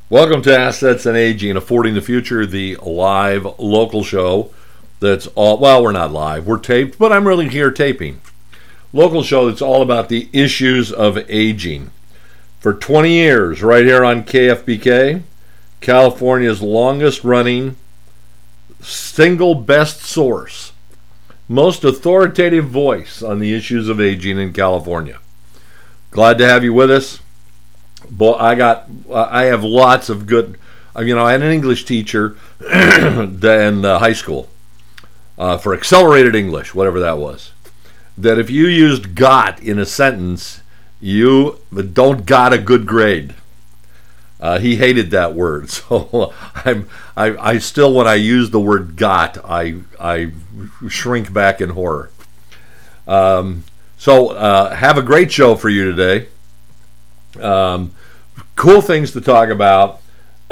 Welcome to Assets and Aging, Affording the Future, the live local show that's all, well, we're not live, we're taped, but I'm really here taping. Local show that's all about the issues of aging. For 20 years, right here on KFBK, California's longest running, single best source, most authoritative voice on the issues of aging in California. Glad to have you with us. Boy, I have lots of good, I had an English teacher in high school for accelerated English, whatever that was, that if you used got in a sentence, you don't got a good grade. He hated that word, so I still, when I use the word got, I shrink back in horror. So have a great show for you today. Cool things to talk about.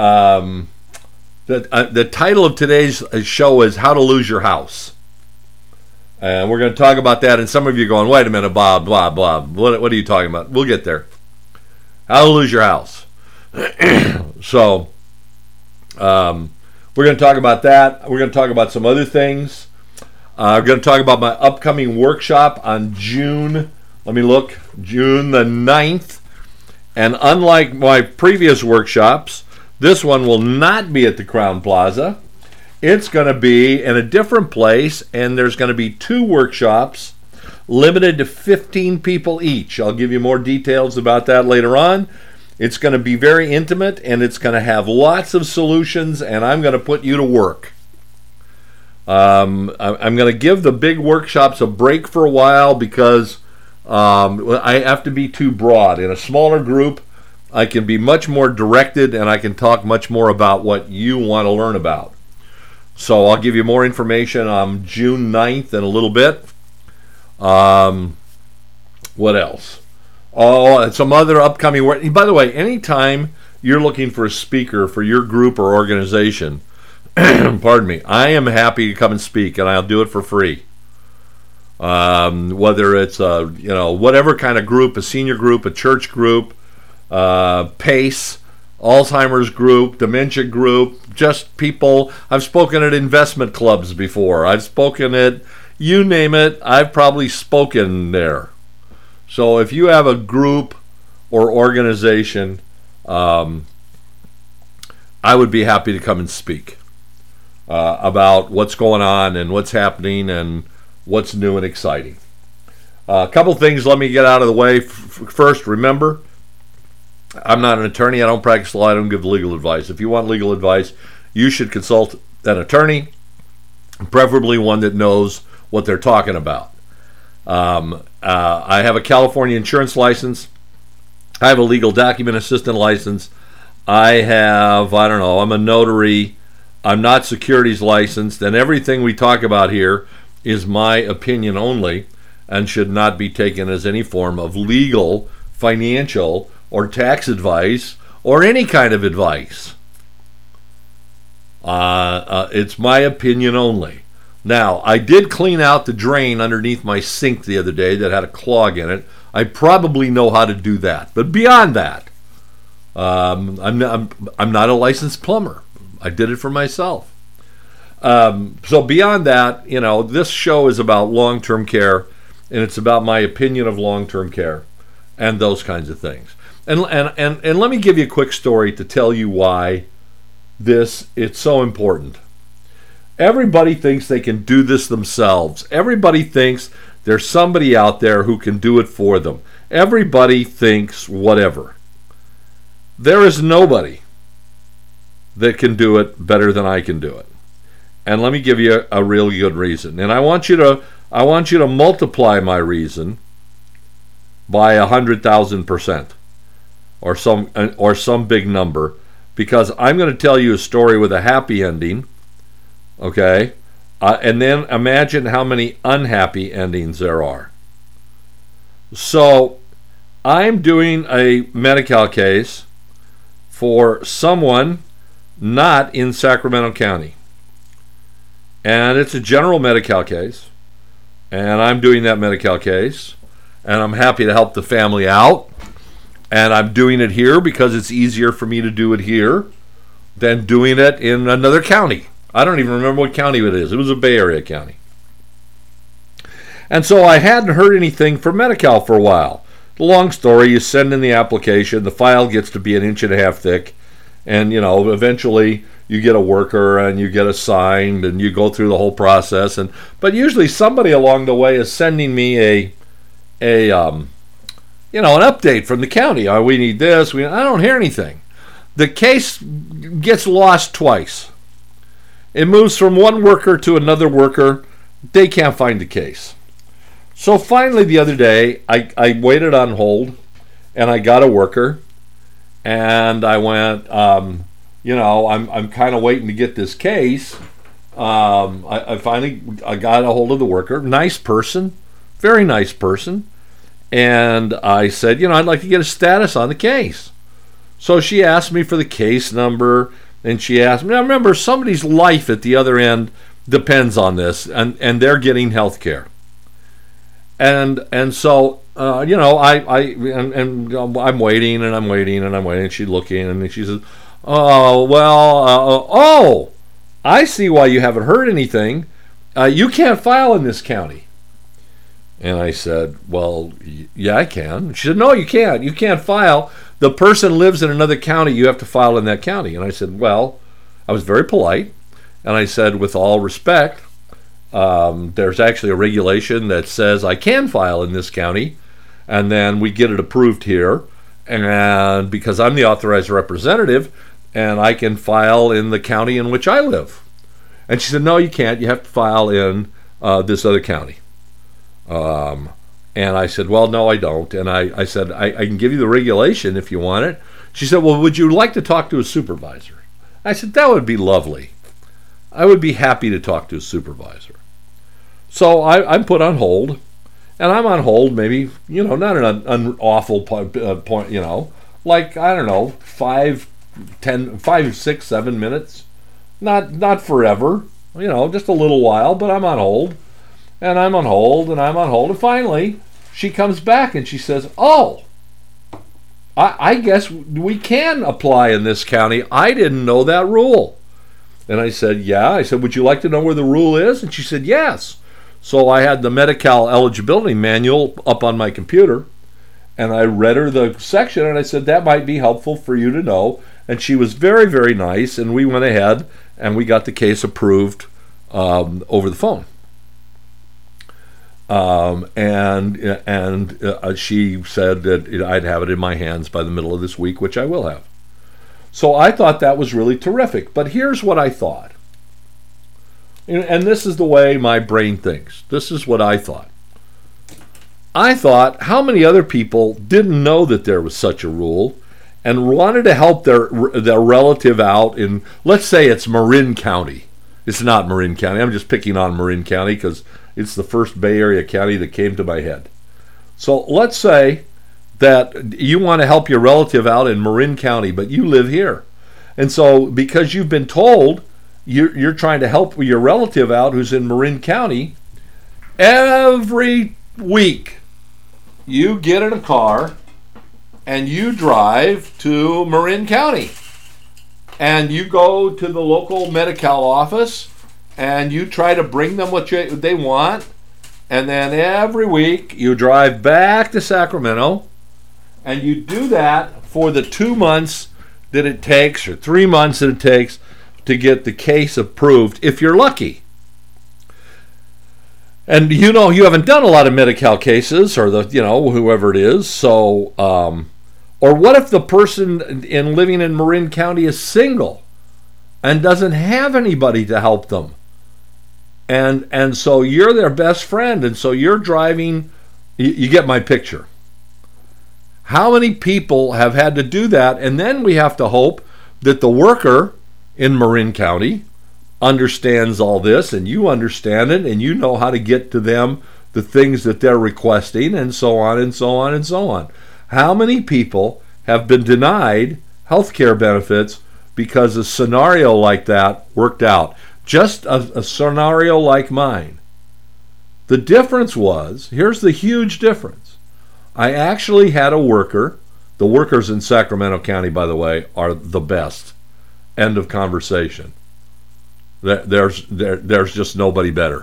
The title of today's show is How to Lose Your House. And we're going to talk about that. And some of you are going, wait a minute, Bob, blah, blah. What are you talking about? We'll get there. How to lose your house. So, we're going to talk about that. We're going to talk about some other things. We're going to talk about my upcoming workshop on June the 9th. And unlike my previous workshops, this one will not be at the Crowne Plaza. It's going to be in a different place, and there's going to be 2 workshops limited to 15 people each. I'll give you more details about that later on. It's going to be very intimate, and it's going to have lots of solutions, and I'm going to put you to work. I'm going to give the big workshops a break for a while because I have to be too broad. In a smaller group, I can be much more directed, and I can talk much more about what you want to learn about. So I'll give you more information on June 9th in a little bit. What else? Oh, and some other upcoming work. By the way, anytime you're looking for a speaker for your group or organization, pardon me, I am happy to come and speak, and I'll do it for free. Whether it's whatever kind of group, a senior group, a church group, PACE, Alzheimer's group, dementia group, just people. I've spoken at investment clubs before. I've spoken at, you name it, I've probably spoken there. So if you have a group or organization, I would be happy to come and speak about what's going on and what's happening and what's new and exciting. A couple things let me get out of the way. First, remember, I'm not an attorney. I don't practice law. I don't give legal advice. If you want legal advice, you should consult an attorney, preferably one that knows what they're talking about. I have a California insurance license. I have a legal document assistant license. I'm a notary. I'm not securities licensed, and everything we talk about here is my opinion only and should not be taken as any form of legal, financial, or tax advice or any kind of advice. It's my opinion only. Now, I did clean out the drain underneath my sink the other day that had a clog in it. I probably know how to do that. But beyond that, I'm not a licensed plumber. I did it for myself. So beyond that, this show is about long-term care, and it's about my opinion of long-term care and those kinds of things. And let me give you a quick story to tell you why it's so important. Everybody thinks they can do this themselves. Everybody thinks there's somebody out there who can do it for them. Everybody thinks whatever. There is nobody that can do it better than I can do it. And let me give you a really good reason. And I want you to multiply my reason by 100,000% or some big number, because I'm going to tell you a story with a happy ending, okay? And then imagine how many unhappy endings there are. So I'm doing a Medi-Cal case for someone not in Sacramento County. And it's a general Medi-Cal case. And I'm doing that Medi-Cal case. And I'm happy to help the family out. And I'm doing it here because it's easier for me to do it here than doing it in another county. I don't even remember what county it is. It was a Bay Area county. And so I hadn't heard anything from Medi-Cal for a while. The long story, you send in the application, the file gets to be 1.5 inches thick, and eventually you get a worker and you get assigned and you go through the whole process. But usually somebody along the way is sending me an update from the county. Oh, we need this. I don't hear anything. The case gets lost twice. It moves from one worker to another worker. They can't find the case. So finally the other day, I waited on hold, and I got a worker, and I went, I'm kind of waiting to get this case. I finally got a hold of the worker. Nice person, very nice person. And I said, I'd like to get a status on the case. So she asked me for the case number, and she asked me, now remember, somebody's life at the other end depends on this, and they're getting health care. And so, I'm waiting, and I'm waiting, and I'm waiting. She's looking, and she says, I see why you haven't heard anything. You can't file in this county. And I said, well, yeah, I can. She said, no, you can't. You can't file. The person lives in another county. You have to file in that county. And I said, well, I was very polite. And I said, with all respect, there's actually a regulation that says I can file in this county. And then we get it approved here. And because I'm the authorized representative, and I can file in the county in which I live. And she said, no, you can't. You have to file in this other county. And I said, well, no, I don't. And I said, I can give you the regulation if you want it. She said, well, would you like to talk to a supervisor? I said, that would be lovely. I would be happy to talk to a supervisor. So I'm put on hold, and I'm on hold maybe, not an awful point, like, I don't know, 5, 6, 7 minutes. Not forever, just a little while, but I'm on hold. And I'm on hold, and I'm on hold, and finally, she comes back and she says, oh, I guess we can apply in this county. I didn't know that rule. And I said, yeah. I said, would you like to know where the rule is? And she said, yes. So I had the Medi-Cal eligibility manual up on my computer, and I read her the section, and I said, that might be helpful for you to know. And she was very, very nice, and we went ahead, and we got the case approved over the phone. She said that I'd have it in my hands by the middle of this week, which I will have. So I thought that was really terrific. But here's what I thought. And this is the way my brain thinks. This is what I thought. I thought, how many other people didn't know that there was such a rule and wanted to help their relative out in, let's say it's Marin County. It's not Marin County. I'm just picking on Marin County because it's the first Bay Area county that came to my head. So let's say that you want to help your relative out in Marin County, but you live here. And so because you've been told you're trying to help your relative out who's in Marin County, every week you get in a car and you drive to Marin County. And you go to the local Medi-Cal office and you try to bring them what they want, and then every week you drive back to Sacramento, and you do that for the 2 months that it takes, or 3 months that it takes, to get the case approved, if you're lucky. And you haven't done a lot of Medi-Cal cases, or whoever it is, so, or what if the person living in Marin County is single and doesn't have anybody to help them? And so you're their best friend, and so you're driving. You get my picture. How many people have had to do that? And then we have to hope that the worker in Marin County understands all this, and you understand it, and you know how to get to them the things that they're requesting, and so on and so on and so on. How many people have been denied health care benefits because a scenario like that worked out? Just a scenario like mine. The difference was, here's the huge difference. I actually had a worker The workers in Sacramento County, by the way, are the best. End of conversation. There's just nobody better.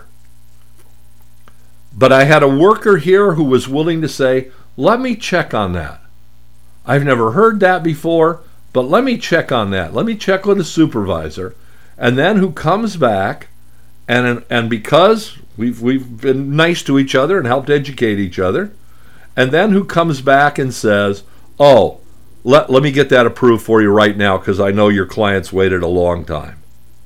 But I had a worker here who was willing to say, let me check on that. I've never heard that before, but let me check on that. Let me check with the supervisor. And then who comes back, and because we've been nice to each other and helped educate each other, and then who comes back and says, oh, let me get that approved for you right now because I know your client's waited a long time.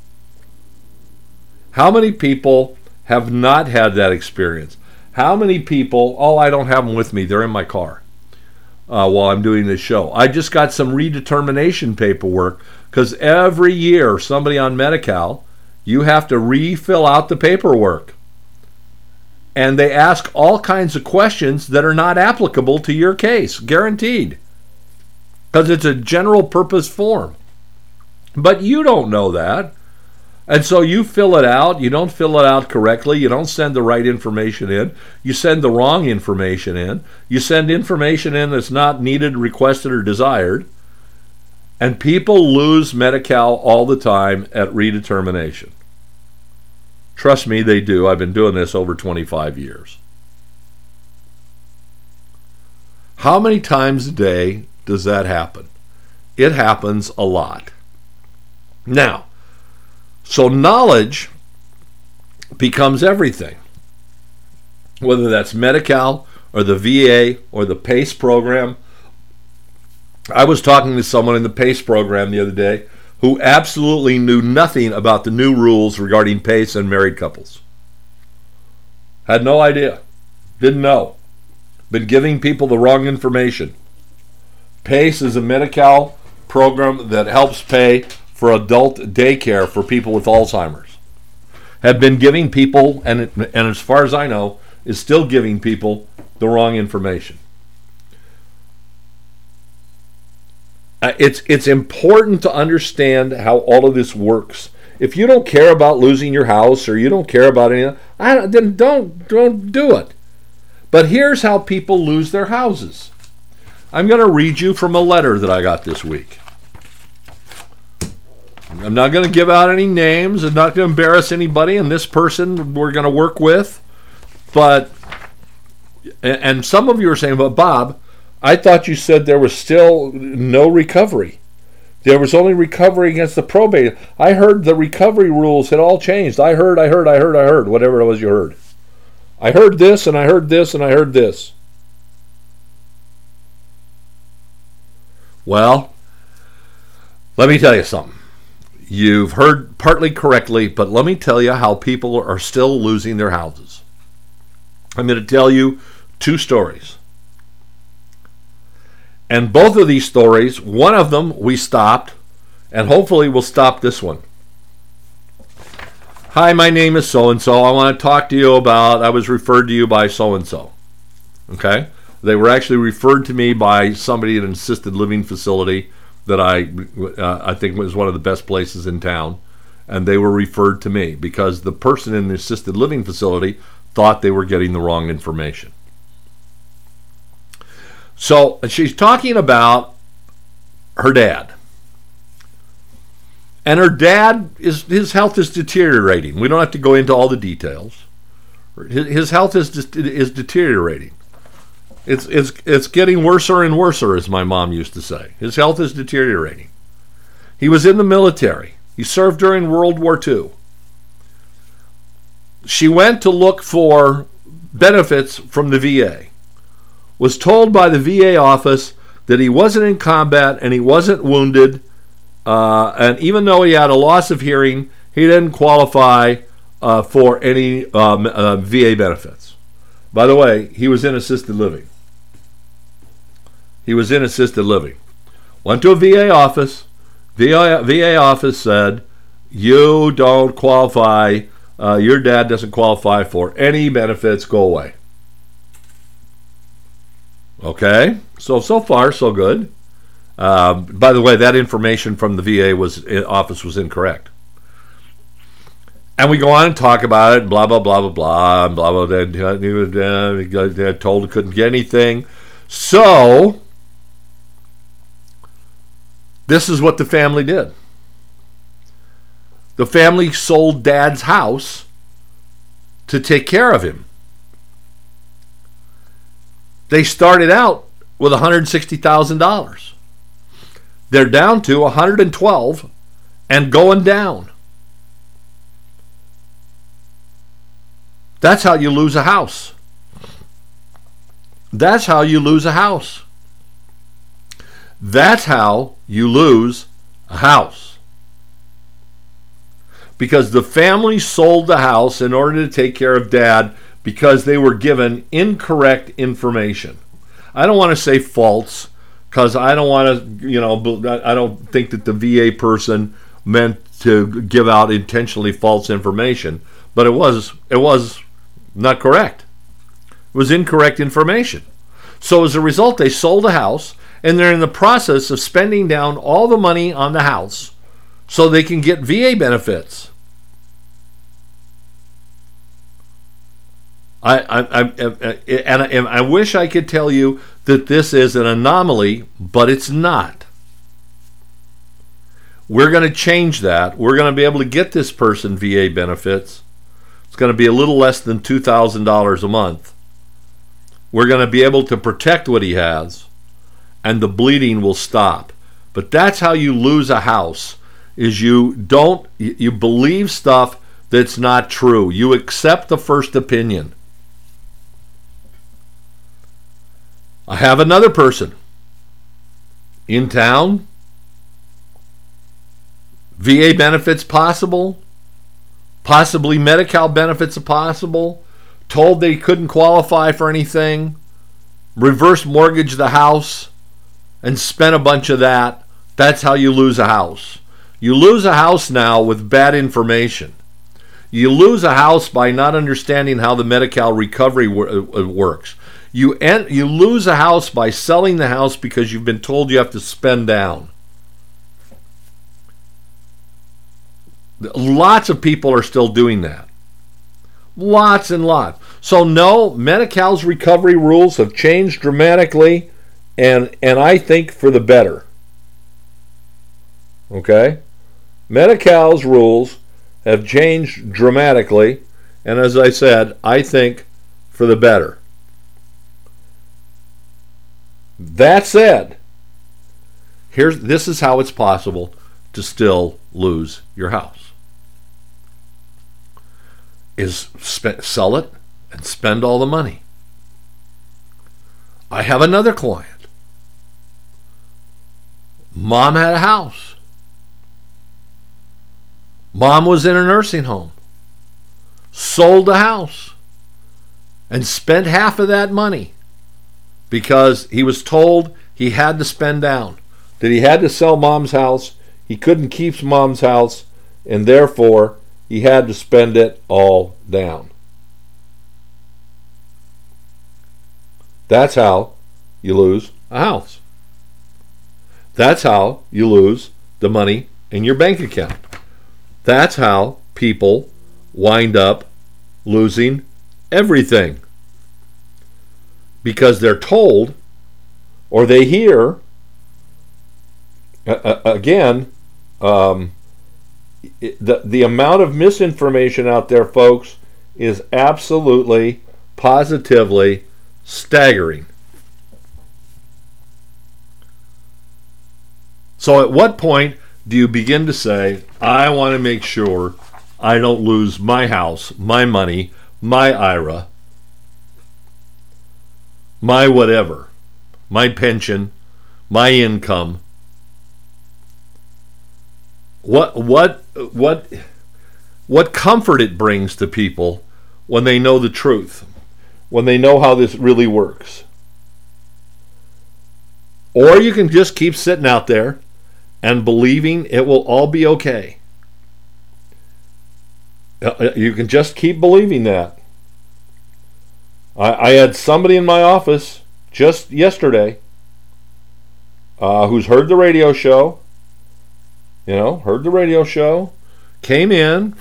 How many people have not had that experience? How many people, oh, I don't have them with me, they're in my car while I'm doing this show. I just got some redetermination paperwork because every year somebody on Medi-Cal, you have to refill out the paperwork. And they ask all kinds of questions that are not applicable to your case, guaranteed. Because it's a general purpose form. But you don't know that. And so you fill it out, you don't fill it out correctly, you don't send the right information in, you send the wrong information in, you send information in that's not needed, requested, or desired, and people lose Medi-Cal all the time at redetermination. Trust me, they do. I've been doing this over 25 years. How many times a day does that happen? It happens a lot. Now, so knowledge becomes everything. Whether that's Medi-Cal or the VA or the PACE program. I was talking to someone in the PACE program the other day who absolutely knew nothing about the new rules regarding PACE and married couples. Had no idea. Didn't know. Been giving people the wrong information. PACE is a Medi-Cal program that helps pay for adult daycare for people with Alzheimer's. Have been giving people, and as far as I know, is still giving people the wrong information. It's important to understand how all of this works. If you don't care about losing your house or you don't care about anything, then don't do it. But here's how people lose their houses. I'm going to read you from a letter that I got this week. I'm not going to give out any names. I'm not going to embarrass anybody, and this person we're going to work with. But, and some of you are saying, but Bob, I thought you said there was still no recovery. There was only recovery against the probate. I heard the recovery rules had all changed. I heard, whatever it was you heard. I heard this, and I heard this, and I heard this. Well, let me tell you something. You've heard partly correctly, but let me tell you how people are still losing their houses. I'm going to tell you two stories. And both of these stories, one of them we stopped, and hopefully we'll stop this one. Hi, my name is so-and-so. I want to talk to you about, I was referred to you by so-and-so. Okay? They were actually referred to me by somebody in an assisted living facility that I think was one of the best places in town, and they were referred to me because the person in the assisted living facility thought they were getting the wrong information. So she's talking about her dad. And her dad, his health is deteriorating. We don't have to go into all the details. His health is deteriorating. It's getting worser and worser, as my mom used to say. His health is deteriorating. He was in the military. He served during World War II. She went to look for benefits from the VA. Was told by the VA office that he wasn't in combat and he wasn't wounded, and even though he had a loss of hearing, he didn't qualify for any VA benefits. By the way, he was in assisted living. He was in assisted living. Went to a VA office. VA office said, you don't qualify, your dad doesn't qualify for any benefits, go away. Okay, so far so good. By the way, that information from the VA office was incorrect. And we go on and talk about it, blah, blah, blah, blah, blah, and blah, blah, blah. He was told he couldn't get anything. So This is what the family did. The family sold Dad's house to take care of him. They started out with $160,000. They're down to $112,000 and going down. That's how you lose a house. That's how you lose a house. That's how you lose a house. Because the family sold the house in order to take care of Dad because they were given incorrect information. I don't want to say false because I don't want to, I don't think that the VA person meant to give out intentionally false information, but it was not correct. It was incorrect information. So as a result, they sold the house, and they're in the process of spending down all the money on the house so they can get VA benefits. I wish I could tell you that this is an anomaly, but it's not. We're going to change that. We're going to be able to get this person VA benefits. It's going to be a little less than $2,000 a month. We're going to be able to protect what he has, and the bleeding will stop. But that's how you lose a house, is you believe stuff that's not true. You accept the first opinion. I have another person in town. VA benefits possible. Possibly Medi-Cal benefits are possible. Told they couldn't qualify for anything. Reverse mortgage the house and spent a bunch of that. That's how you lose a house. You lose a house now with bad information. You lose a house by not understanding how the Medi-Cal recovery works. You lose a house by selling the house because you've been told you have to spend down. Lots of people are still doing that. Lots and lots. So no, Medi-Cal's recovery rules have changed dramatically, and I think for the better. Okay? Medi-Cal's rules have changed dramatically, and as I said, I think for the better. That said, this is how it's possible to still lose your house. Sell it and spend all the money. I have another client. Mom had a house. Mom was in a nursing home. Sold the house and spent half of that money because he was told he had to spend down, that he had to sell Mom's house, he couldn't keep Mom's house, and therefore he had to spend it all down. That's how you lose a house. That's how you lose the money in your bank account. That's how people wind up losing everything. Because they're told, or they hear, the amount of misinformation out there, folks, is absolutely, positively staggering. So at what point do you begin to say, I want to make sure I don't lose my house, my money, my IRA, my whatever, my pension, my income? What comfort it brings to people when they know the truth, when they know how this really works. Or you can just keep sitting out there and believing it will all be okay. You can just keep believing that. I had somebody in my office just yesterday who's heard the radio show, came in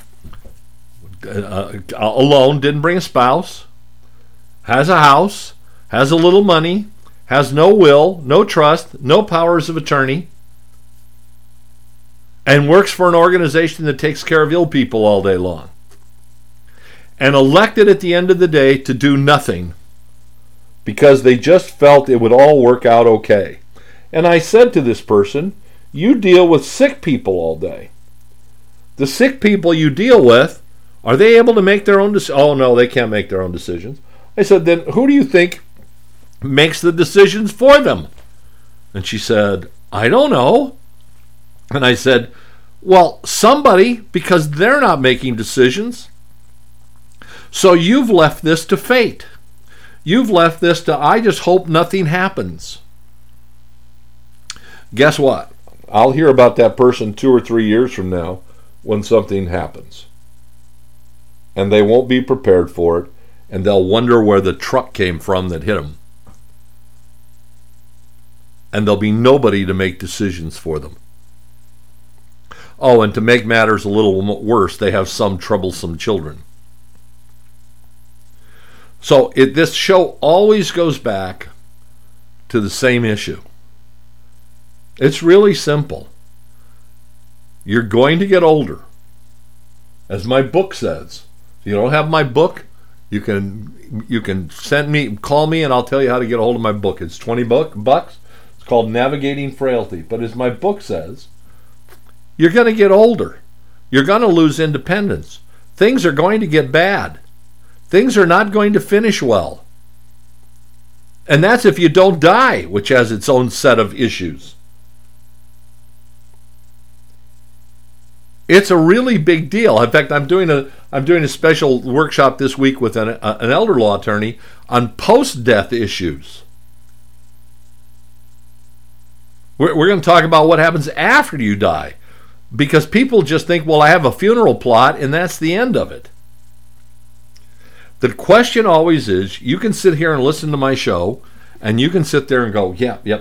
alone, didn't bring a spouse, has a house, has a little money, has no will, no trust, no powers of attorney, and works for an organization that takes care of ill people all day long, and elected at the end of the day to do nothing because they just felt it would all work out okay. And I said to this person, you deal with sick people all day. The sick people you deal with, are they able to make their own decisions? Oh, no, they can't make their own decisions. I said, then who do you think makes the decisions for them? And she said, I don't know. And I said, well, somebody, because they're not making decisions. So you've left this to fate. You've left this to, I just hope nothing happens. Guess what? I'll hear about that person 2 or 3 years from now when something happens. And they won't be prepared for it, and they'll wonder where the truck came from that hit them. And there'll be nobody to make decisions for them. Oh, and to make matters a little worse, they have some troublesome children. So this show always goes back to the same issue. It's really simple. You're going to get older. As my book says. If you don't have my book, you can call me and I'll tell you how to get a hold of my book. It's $20. It's called Navigating Frailty. But as my book says, you're going to get older. You're going to lose independence. Things are going to get bad. Things are not going to finish well. And that's if you don't die, which has its own set of issues. It's a really big deal. In fact, I'm doing a special workshop this week with an elder law attorney on post-death issues. We're going to talk about what happens after you die, because people just think, well, I have a funeral plot and that's the end of it. The question always is, you can sit here and listen to my show, and you can sit there and go, yep, I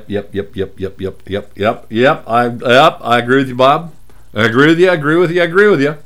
agree with you, Bob. I agree with you.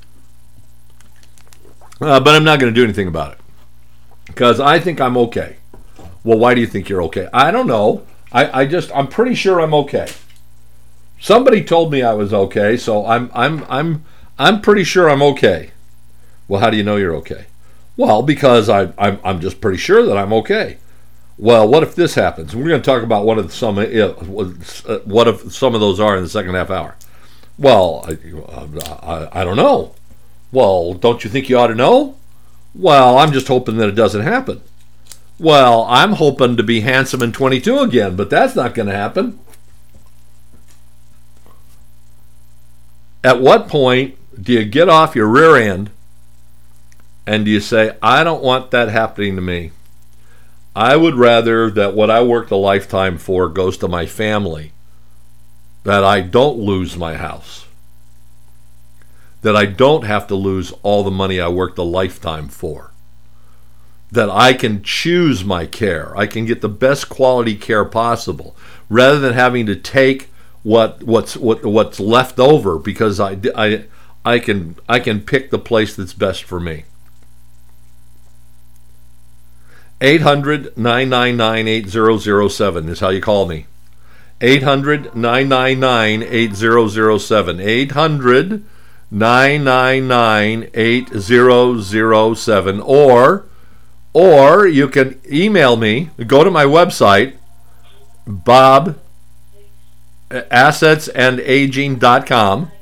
But I'm not going to do anything about it because I think I'm okay. Well, why do you think you're okay? I don't know. I'm pretty sure I'm okay. Somebody told me I was okay, so I'm pretty sure I'm okay. Well, how do you know you're okay? Well, because I'm just pretty sure that I'm okay. Well, what if this happens? We're going to talk about what if some of those are in the second half hour. Well, I don't know. Well, don't you think you ought to know? Well, I'm just hoping that it doesn't happen. Well, I'm hoping to be handsome and 22 again, but that's not going to happen. At what point do you get off your rear end and do you say, I don't want that happening to me? I would rather that what I worked a lifetime for goes to my family, that I don't lose my house, that I don't have to lose all the money I worked a lifetime for, that I can choose my care, I can get the best quality care possible, rather than having to take what's left over because I can pick the place that's best for me. 800-999-8007 is how you call me. 800-999-8007. 800-999-8007. Or you can email me. Go to my website, AssetsAndAging.com.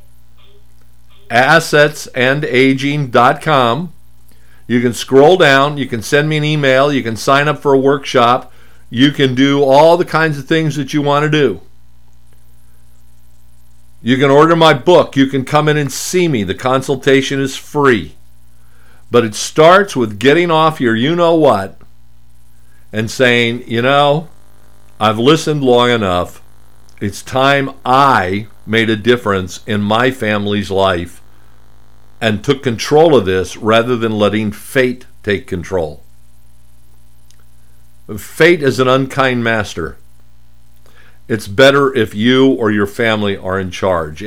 AssetsAndAging.com. You can scroll down, you can send me an email, you can sign up for a workshop, you can do all the kinds of things that you want to do. You can order my book, you can come in and see me. The consultation is free. But it starts with getting off your you-know-what and saying, I've listened long enough. It's time I made a difference in my family's life and took control of this rather than letting fate take control. Fate is an unkind master. It's better if you or your family are in charge.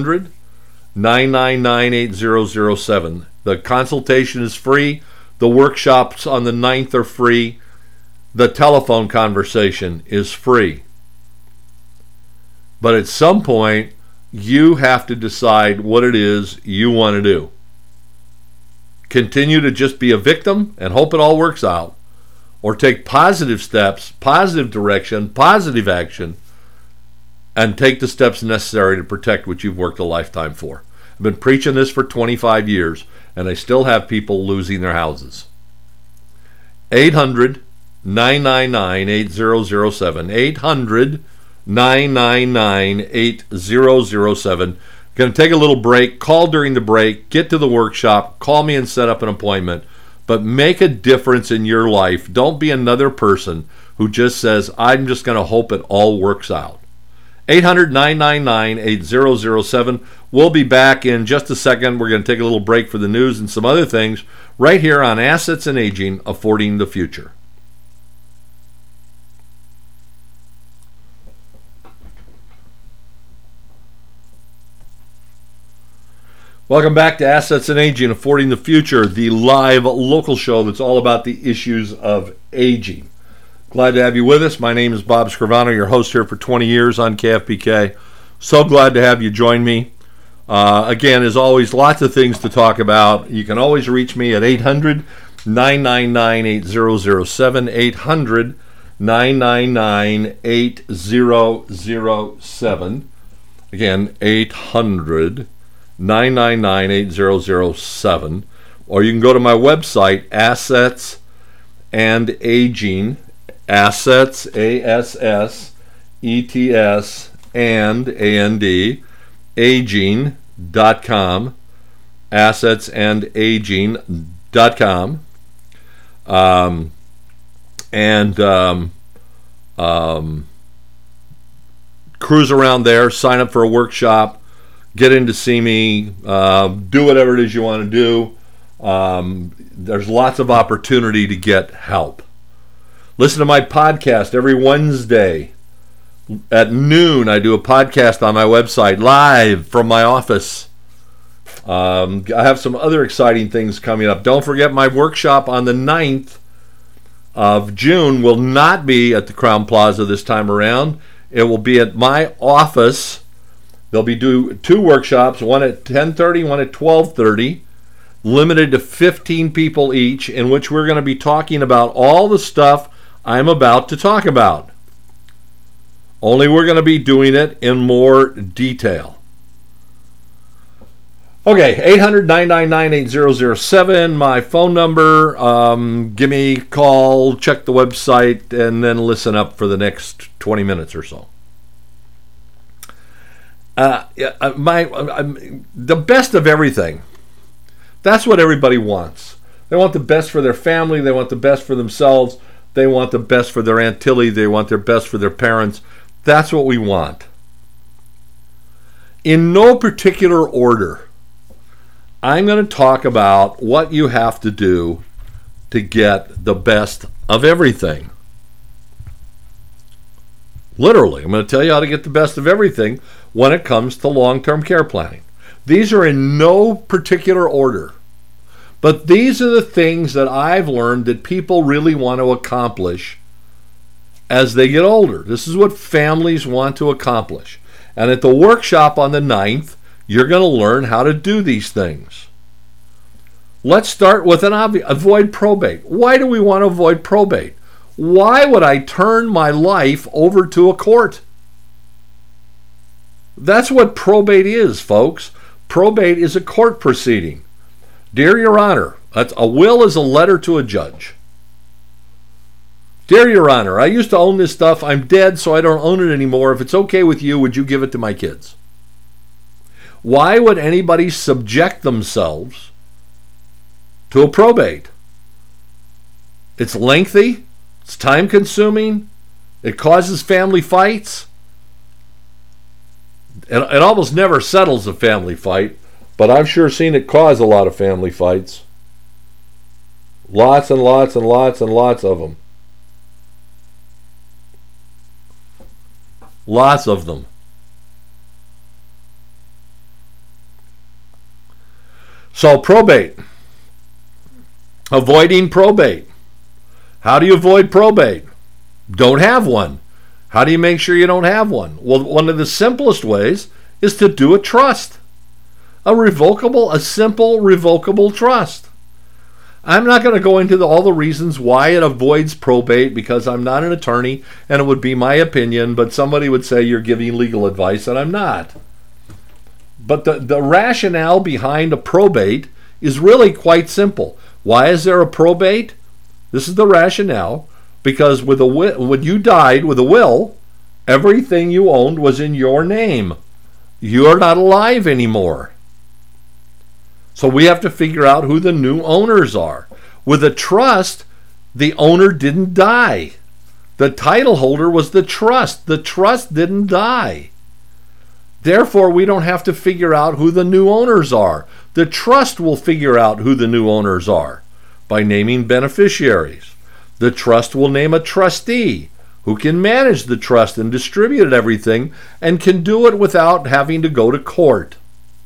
800-999-8007. The consultation is free. The workshops on the 9th are free. The telephone conversation is free. But at some point, you have to decide what it is you want to do. Continue to just be a victim and hope it all works out, or take positive steps, positive direction, positive action, and take the steps necessary to protect what you've worked a lifetime for. I've been preaching this for 25 years, and I still have people losing their houses. 800-999-8007. 800-999-8007. Going to take a little break. Call during the break. Get to the workshop. Call me and set up an appointment. But make a difference in your life. Don't be another person who just says, I'm just going to hope it all works out. 800-999-8007. We'll be back in just a second. We're going to take a little break for the news and some other things right here on Assets and Aging, Affording the Future. Welcome back to Assets and Aging, Affording the Future, the live local show that's all about the issues of aging. Glad to have you with us. My name is Bob Scrivano, your host here for 20 years on KFBK. So glad to have you join me. Again, as always, lots of things to talk about. You can always reach me at 800-999-8007, 800-999-8007. Again, 800-999-8007. Or you can go to my website, Assets and Aging, Assets, ASSETS, and AND, aging.com, assetsandaging.com, cruise around there, sign up for a workshop, get in to see me, do whatever it is you want to do. There's lots of opportunity to get help. Listen to my podcast every Wednesday at noon. I do a podcast on my website live from my office. I have some other exciting things coming up. Don't forget my workshop on the 9th of June will not be at the Crown Plaza this time around. It will be at my office. There'll be two workshops, one at 10:30, one at 12:30, limited to 15 people each, in which we're going to be talking about all the stuff I'm about to talk about. Only we're going to be doing it in more detail. Okay, 800-999-8007, my phone number. Give me a call, check the website, and then listen up for the next 20 minutes or so. The best of everything. That's what everybody wants. They want the best for their family. They want the best for themselves. They want the best for their Aunt Tilly. They want their best for their parents. That's what we want. In no particular order, I'm going to talk about what you have to do to get the best of everything. Literally, I'm going to tell you how to get the best of everything when it comes to long-term care planning. These are in no particular order. But these are the things that I've learned that people really want to accomplish as they get older. This is what families want to accomplish. And at the workshop on the 9th, you're going to learn how to do these things. Let's start with an obvious. Avoid probate. Why do we want to avoid probate? Why would I turn my life over to a court? That's what probate is, folks. Probate is a court proceeding. Dear Your Honor, a will is a letter to a judge. Dear Your Honor, I used to own this stuff. I'm dead, so I don't own it anymore. If it's okay with you, would you give it to my kids? Why would anybody subject themselves to a probate? It's lengthy. It's time-consuming. It causes family fights. It almost never settles a family fight, but I've sure seen it cause a lot of family fights. Lots and lots and lots and lots of them. Lots of them. So probate. Avoiding probate. How do you avoid probate? Don't have one. How do you make sure you don't have one? Well, one of the simplest ways is to do a trust. A simple revocable trust. I'm not going to go into all the reasons why it avoids probate because I'm not an attorney and it would be my opinion, but somebody would say you're giving legal advice and I'm not. But the rationale behind a probate is really quite simple. Why is there a probate? This is the rationale. Because when you died with a will, everything you owned was in your name. You're not alive anymore. So we have to figure out who the new owners are. With a trust, the owner didn't die. The title holder was the trust. The trust didn't die. Therefore, we don't have to figure out who the new owners are. The trust will figure out who the new owners are by naming beneficiaries. The trust will name a trustee who can manage the trust and distribute everything and can do it without having to go to court.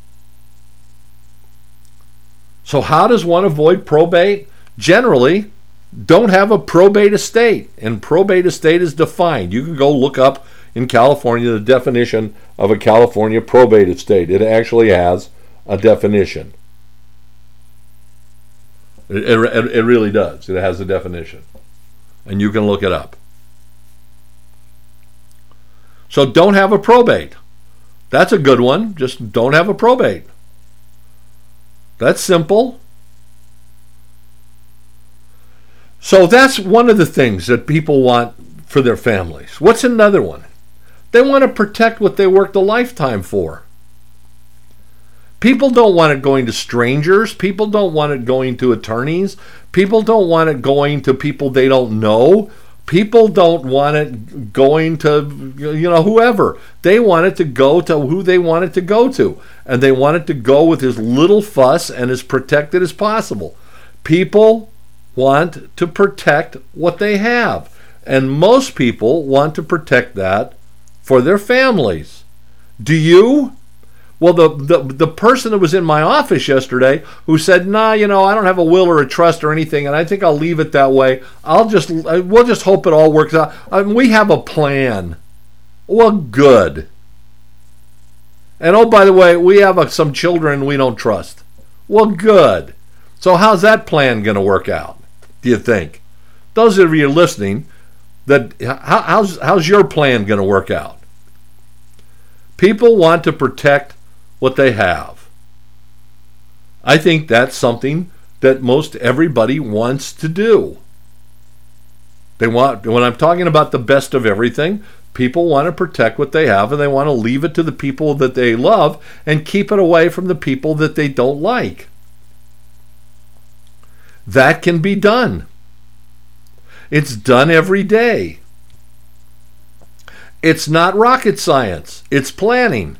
So how does one avoid probate? Generally, don't have a probate estate. And probate estate is defined. You can go look up in California the definition of a California probate estate. It actually has a definition. It really does. It has a definition. And you can look it up. So don't have a probate. That's a good one. Just don't have a probate. That's simple. So that's one of the things that people want for their families. What's another one? They want to protect what they worked a lifetime for. People don't want it going to strangers. People don't want it going to attorneys. People don't want it going to people they don't know. People don't want it going to, whoever. They want it to go to who they want it to go to. And they want it to go with as little fuss and as protected as possible. People want to protect what they have. And most people want to protect that for their families. Do you? Well, the person that was in my office yesterday who said, I don't have a will or a trust or anything, and I think I'll leave it that way. We'll just hope it all works out. We have a plan. Well, good. And oh, by the way, we have some children we don't trust. Well, good. So how's that plan going to work out, do you think? Those of you listening, how's your plan going to work out? People want to protect what they have. I think that's something that most everybody wants to do. When I'm talking about the best of everything, people want to protect what they have and they want to leave it to the people that they love and keep it away from the people that they don't like. That can be done. It's done every day. It's not rocket science. It's planning.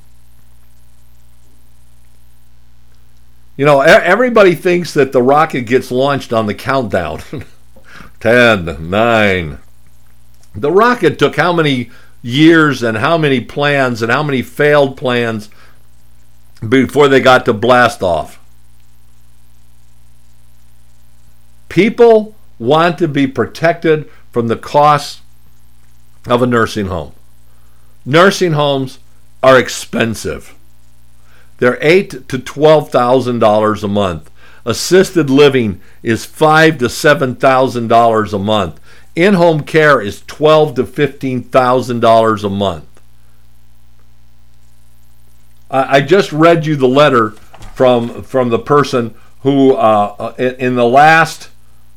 Everybody thinks that the rocket gets launched on the countdown. 10, 9. The rocket took how many years and how many plans and how many failed plans before they got to blast off? People want to be protected from the costs of a nursing home. Nursing homes are expensive. They're $8,000 to $12,000 a month. Assisted living is $5,000 to $7,000 a month. In-home care is $12,000 to $15,000 a month. I just read you the letter from the person who, in the last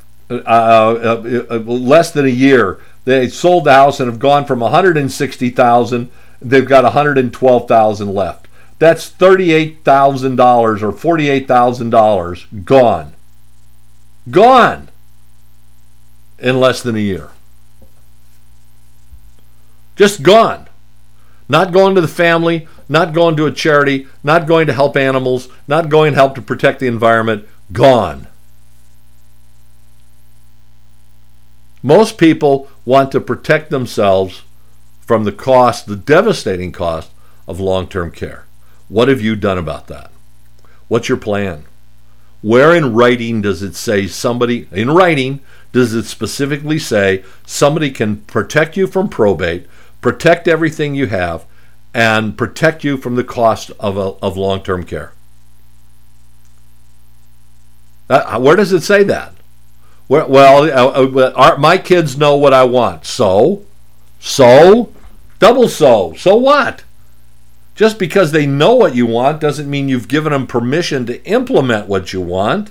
less than a year, they sold the house and have gone from $160,000. They've got $112,000 left. That's $38,000 or $48,000 gone. Gone in less than a year. Just gone. Not going to the family, not going to a charity, not going to help animals, not going to help to protect the environment. Gone. Most people want to protect themselves from the devastating cost of long-term care. What have you done about that? What's your plan? Where in writing does it say does it specifically say somebody can protect you from probate, protect everything you have, and protect you from the cost of long-term care. Where does it say that? My kids know what I want. So, double so what? Just because they know what you want doesn't mean you've given them permission to implement what you want.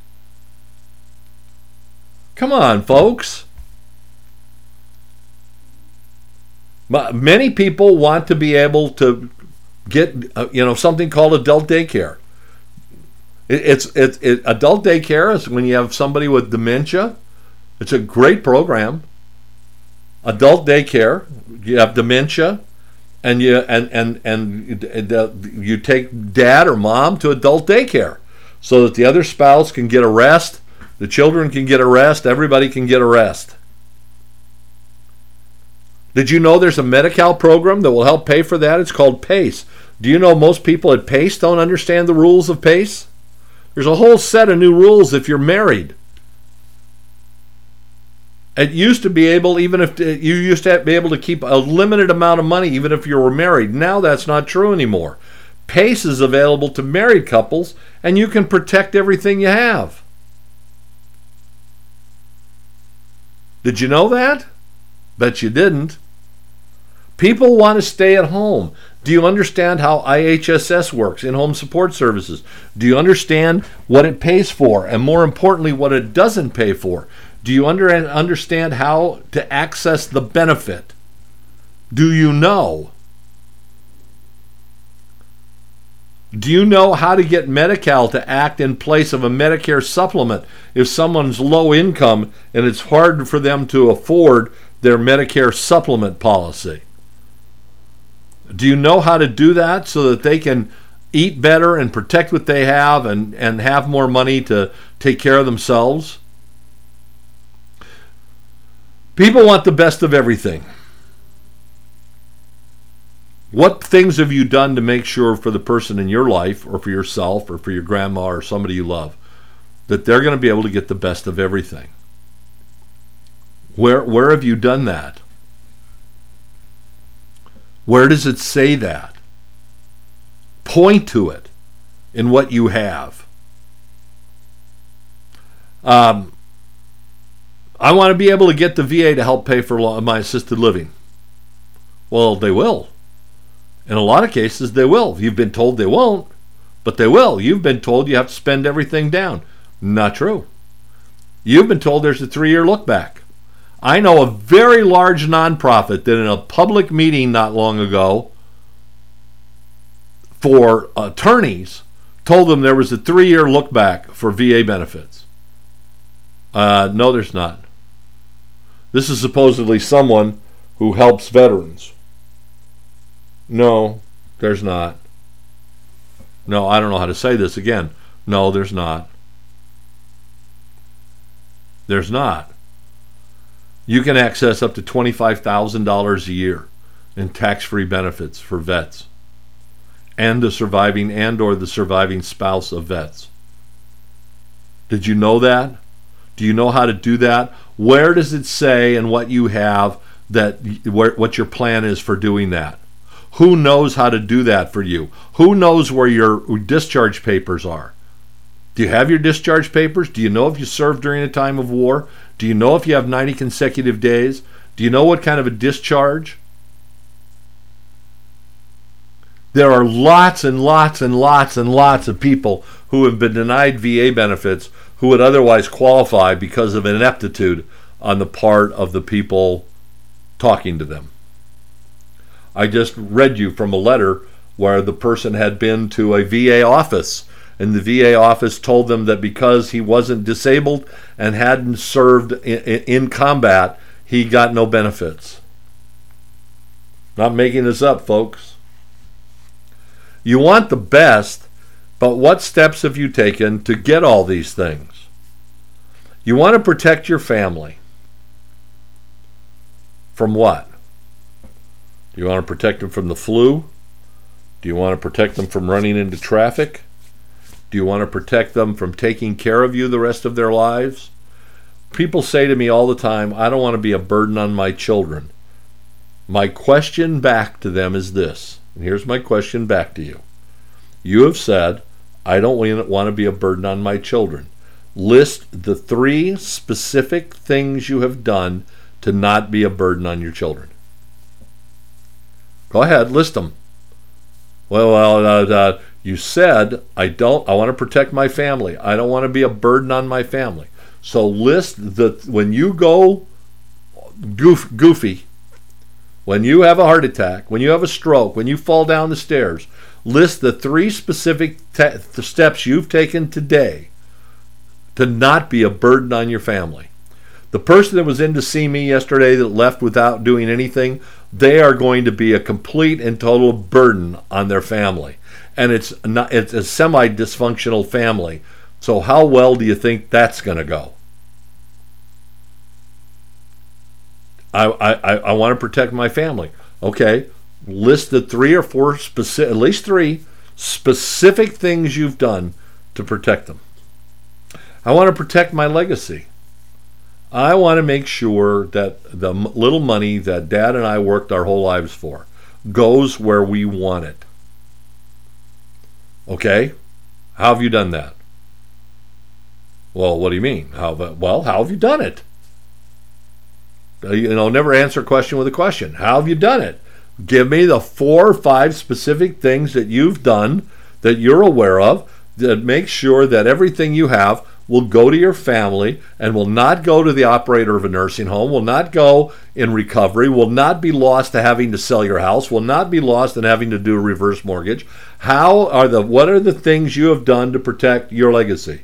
Come on, folks. Many people want to be able to get something called adult daycare. Adult daycare is when you have somebody with dementia. It's a great program. Adult daycare, you have dementia, and you take dad or mom to adult daycare so that the other spouse can get a rest, the children can get a rest, everybody can get a rest. Did you know there's a Medi-Cal program that will help pay for that? It's called PACE. Do you know most people at PACE don't understand the rules of PACE? There's a whole set of new rules if you're married. It used to be able, even if you used to be able to keep a limited amount of money, even if you were married. Now that's not true anymore. PACE is available to married couples, and you can protect everything you have. Did you know that? Bet you didn't. People want to stay at home. Do you understand how IHSS works, in-home support services? Do you understand what it pays for, and more importantly, what it doesn't pay for? Do you understand how to access the benefit? Do you know? Do you know how to get Medi-Cal to act in place of a Medicare supplement if someone's low income and it's hard for them to afford their Medicare supplement policy? Do you know how to do that so that they can eat better and protect what they have and have more money to take care of themselves? People want the best of everything. What things have you done to make sure for the person in your life, or for yourself, or for your grandma, or somebody you love, that they're going to be able to get the best of everything? Where have you done that? Where does it say that? Point to it in what you have. I want to be able to get the VA to help pay for my assisted living. Well, they will. In a lot of cases, they will. You've been told they won't, but they will. You've been told you have to spend everything down. Not true. You've been told there's a 3-year look back. I know a very large nonprofit that in a public meeting not long ago for attorneys told them there was a 3-year look back for VA benefits. No, there's not. This is supposedly someone who helps veterans. No, there's not. No, I don't know how to say this again. No, there's not. There's not. You can access up to $25,000 a year in tax-free benefits for vets and the surviving spouse of vets. Did you know that? Do you know how to do that? Where does it say and what you have what your plan is for doing that? Who knows how to do that for you? Who knows where your discharge papers are? Do you have your discharge papers? Do you know if you served during a time of war? Do you know if you have 90 consecutive days? Do you know what kind of a discharge? There are lots and lots and lots and lots of people who have been denied VA benefits who would otherwise qualify because of ineptitude on the part of the people talking to them. I just read you from a letter where the person had been to a VA office, and the VA office told them that because he wasn't disabled and hadn't served in combat, he got no benefits. Not making this up, folks. You want the best, but what steps have you taken to get all these things? You want to protect your family. From what? Do you want to protect them from the flu? Do you want to protect them from running into traffic? Do you want to protect them from taking care of you the rest of their lives? People say to me all the time, I don't want to be a burden on my children. My question back to them is this. And here's my question back to you. You have said, I don't want to be a burden on my children. List the 3 specific things you have done to not be a burden on your children. Go ahead, list them. Well, you said, I want to protect my family. I don't want to be a burden on my family. So list when you go goofy, when you have a heart attack, when you have a stroke, when you fall down the stairs, list the 3 specific steps you've taken today to not be a burden on your family. The person that was in to see me yesterday that left without doing anything, they are going to be a complete and total burden on their family. And it's a semi-dysfunctional family. So how well do you think that's going to go? I want to protect my family. Okay, list the 3 or 4 specific, at least 3 specific things you've done to protect them. I want to protect my legacy. I want to make sure that the little money that Dad and I worked our whole lives for goes where we want it. Okay? How have you done that? Well, what do you mean? How have you done it? Never answer a question with a question. How have you done it? Give me the 4 or 5 specific things that you've done that you're aware of that make sure that everything you have will go to your family and will not go to the operator of a nursing home, will not go in recovery, will not be lost to having to sell your house, will not be lost in having to do a reverse mortgage. What are the things you have done to protect your legacy?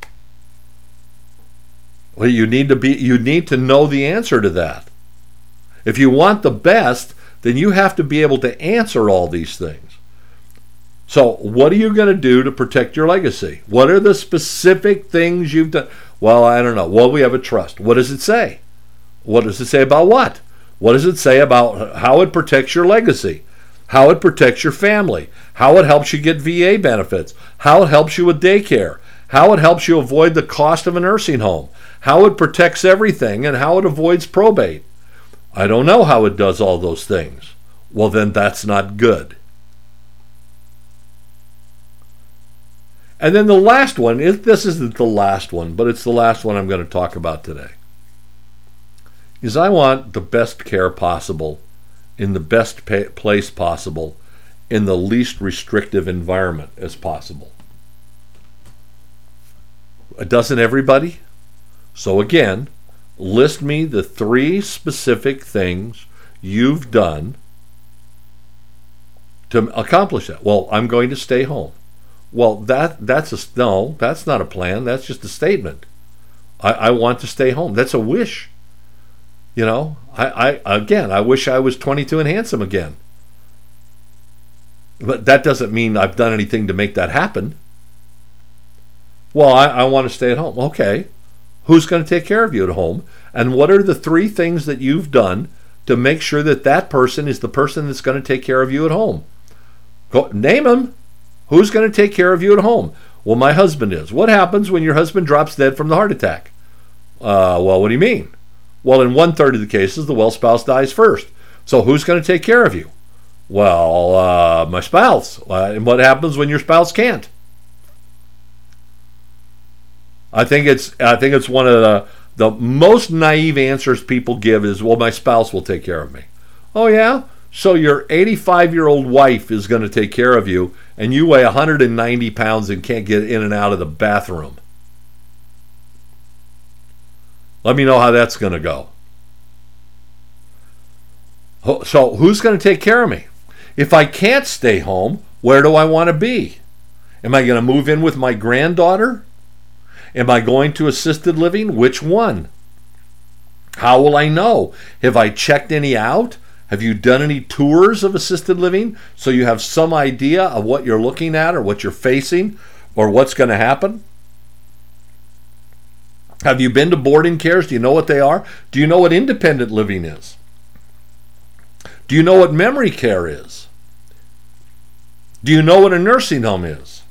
Well, you need to know the answer to that. If you want the best, then you have to be able to answer all these things. So what are you going to do to protect your legacy? What are the specific things you've done? Well, I don't know. Well, we have a trust. What does it say? What does it say about what? What does it say about how it protects your legacy? How it protects your family? How it helps you get VA benefits? How it helps you with daycare? How it helps you avoid the cost of a nursing home? How it protects everything and how it avoids probate? I don't know how it does all those things. Well, then that's not good. And then the last one, this isn't the last one, but it's the last one I'm going to talk about today, is I want the best care possible in the best place possible in the least restrictive environment as possible. Doesn't everybody? So again, list me the 3 specific things you've done to accomplish that. Well, I'm going to stay home. Well, that's not a plan. That's just a statement. I want to stay home. That's a wish. I wish I was 22 and handsome again. But that doesn't mean I've done anything to make that happen. Well, I want to stay at home. Okay. Who's going to take care of you at home? And what are the 3 things that you've done to make sure that person is the person that's going to take care of you at home? Name them. Who's going to take care of you at home? Well, my husband is. What happens when your husband drops dead from the heart attack? Well, what do you mean? Well, in 1/3 of the cases, the well spouse dies first. So who's going to take care of you? Well, my spouse. And what happens when your spouse can't? I think it's one of the most naive answers people give is, well, my spouse will take care of me. Oh, yeah? So your 85-year-old wife is going to take care of you, and you weigh 190 pounds and can't get in and out of the bathroom. Let me know how that's going to go. So who's going to take care of me? If I can't stay home, where do I want to be? Am I going to move in with my granddaughter? Am I going to assisted living? Which one? How will I know? Have I checked any out? Have you done any tours of assisted living so you have some idea of what you're looking at or what you're facing or what's going to happen? Have you been to boarding cares? Do you know what they are? Do you know what independent living is? Do you know what memory care is? Do you know what a nursing home is?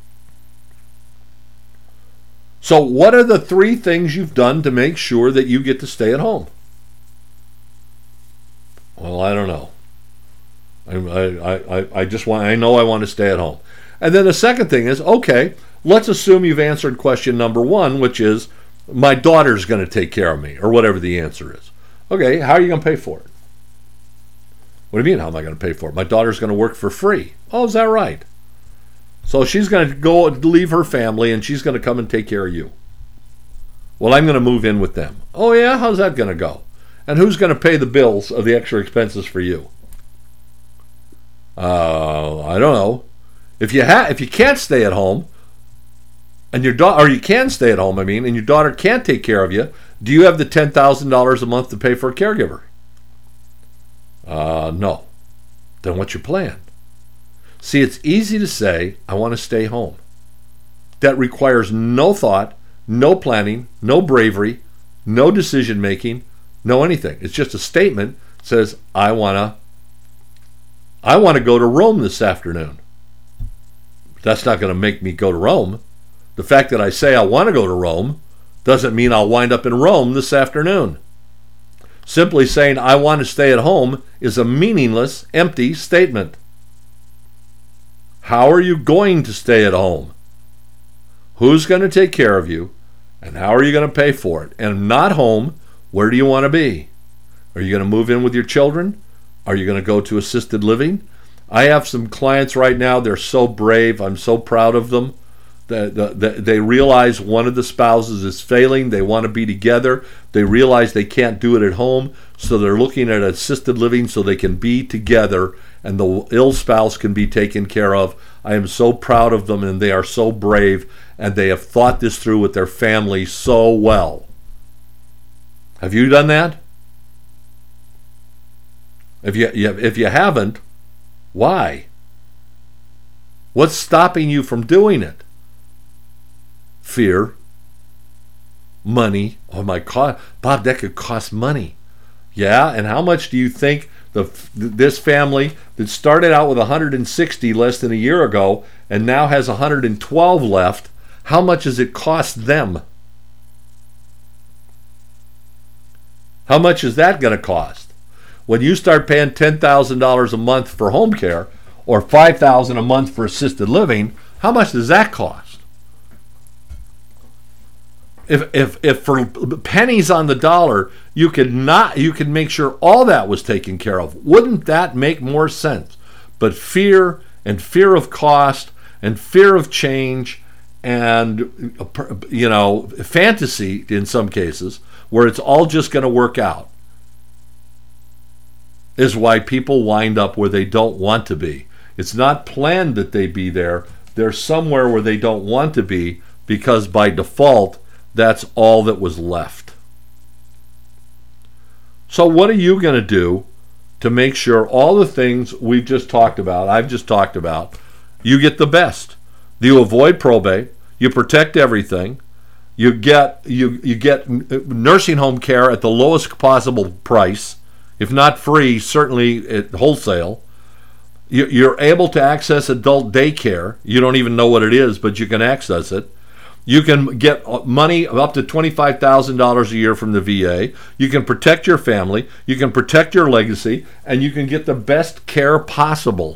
So what are the 3 things you've done to make sure that you get to stay at home? Well, I don't know. I know I want to stay at home. And then the second thing is, okay, let's assume you've answered question number one, which is, my daughter's going to take care of me, or whatever the answer is. Okay, how are you going to pay for it? What do you mean, how am I going to pay for it? My daughter's going to work for free. Oh, is that right? So she's going to go leave her family, and she's going to come and take care of you. Well, I'm going to move in with them. Oh, yeah? How's that going to go? And who's going to pay the bills of the extra expenses for you? I don't know. If you can't stay at home, and your daughter, or you can stay at home, and your daughter can't take care of you, do you have the $10,000 a month to pay for a caregiver? No. Then what's your plan? See, it's easy to say, I want to stay home. That requires no thought, no planning, no bravery, no decision making, no anything. It's just a statement that says, I want to go to Rome this afternoon. That's not going to make me go to Rome. The fact that I say I want to go to Rome doesn't mean I'll wind up in Rome this afternoon. Simply saying I want to stay at home is a meaningless, empty statement. How are you going to stay at home? Who's going to take care of you? And how are you going to pay for it? And not home, where do you want to be? Are you going to move in with your children? Are you going to go to assisted living? I have some clients right now, they're so brave. I'm so proud of them. They realize one of the spouses is failing. They want to be together. They realize they can't do it at home, so they're looking at assisted living so they can be together and the ill spouse can be taken care of. I am so proud of them, and they are so brave, and they have thought this through with their family so well. Have you done that? If you haven't, why? What's stopping you from doing it? Fear, money. Oh my God, Bob, that could cost money. Yeah, and how much do you think this family that started out with 160 less than a year ago and now has 112 left, how much does it cost them? How much is that going to cost? When you start paying $10,000 a month for home care or $5,000 a month for assisted living, how much does that cost? If for pennies on the dollar you could make sure all that was taken care of, wouldn't that make more sense? But fear of cost and fear of change and fantasy in some cases where it's all just going to work out is why people wind up where they don't want to be. It's not planned that they be there. They're somewhere where they don't want to be because by default that's all that was left. So what are you going to do to make sure all the things I've just talked about, you get the best? You avoid probate, you protect everything, you get nursing home care at the lowest possible price, if not free, certainly at wholesale. You're able to access adult daycare. You don't even know what it is, but you can access it. You can get money up to $25,000 a year from the VA. You can protect your family. You can protect your legacy. And you can get the best care possible.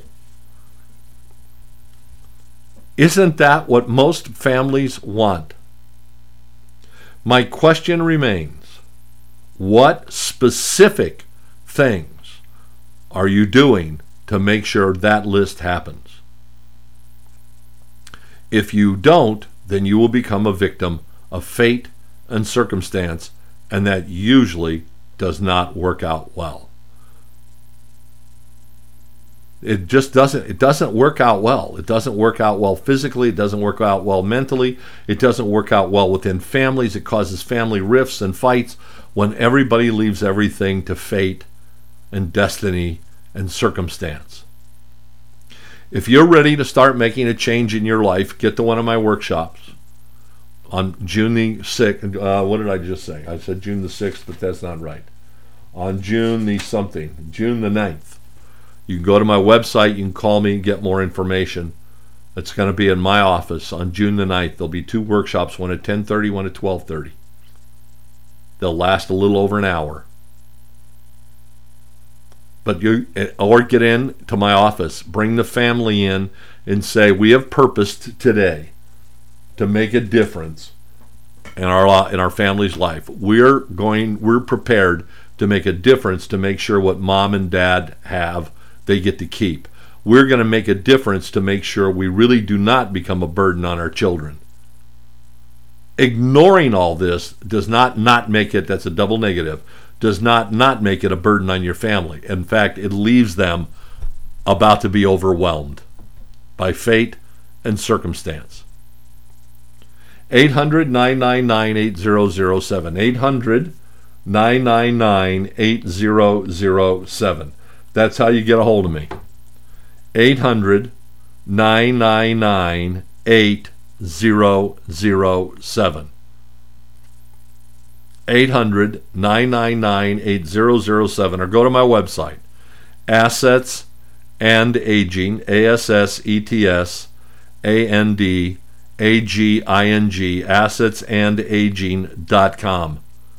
Isn't that what most families want? My question remains, what specific things are you doing to make sure that list happens? If you don't, then you will become a victim of fate and circumstance, and that usually does not work out well. It just doesn't. It doesn't work out well. It doesn't work out well physically. It doesn't work out well mentally. It doesn't work out well within families. It causes family rifts and fights when everybody leaves everything to fate and destiny and circumstance. If you're ready to start making a change in your life, get to one of my workshops on June the 6th. What did I just say? I said June the 6th, but that's not right. On June the 9th. You can go to my website, you can call me and get more information. It's going to be in my office on June the 9th. There'll be 2 workshops, one at 10:30, one at 12:30. They'll last a little over an hour. or get in to my office, bring the family in and say, we have purposed today to make a difference in our family's life. We're prepared to make a difference to make sure what mom and dad have, they get to keep. We're going to make a difference to make sure we really do not become a burden on our children. Ignoring all this does not make it, that's a double negative, does not make it a burden on your family. In fact, it leaves them about to be overwhelmed by fate and circumstance. 800-999-8007. 800-999-8007. That's how you get a hold of me. 800-999-8007. 800-999-8007, or go to my website, Assets and Aging, ASSETS AND AGING, AssetsandAging.com.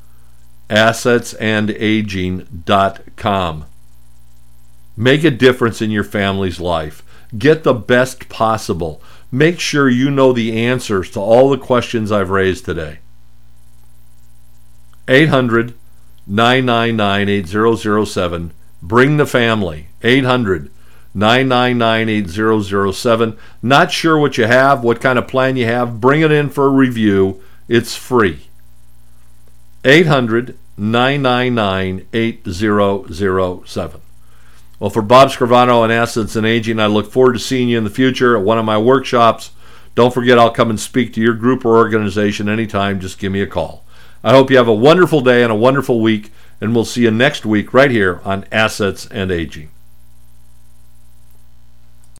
Assetsandaging.com. Make a difference in your family's life. Get the best possible. Make sure you know the answers to all the questions I've raised today. 800-999-8007. Bring the family. 800-999-8007. Not sure what you have, what kind of plan you have, bring it in for a review. It's free. 800-999-8007. Well, for Bob Scrivano and Assets and Aging, I look forward to seeing you in the future at one of my workshops. Don't forget, I'll come and speak to your group or organization anytime. Just give me a call. I hope you have a wonderful day and a wonderful week, and we'll see you next week right here on Assets and Aging.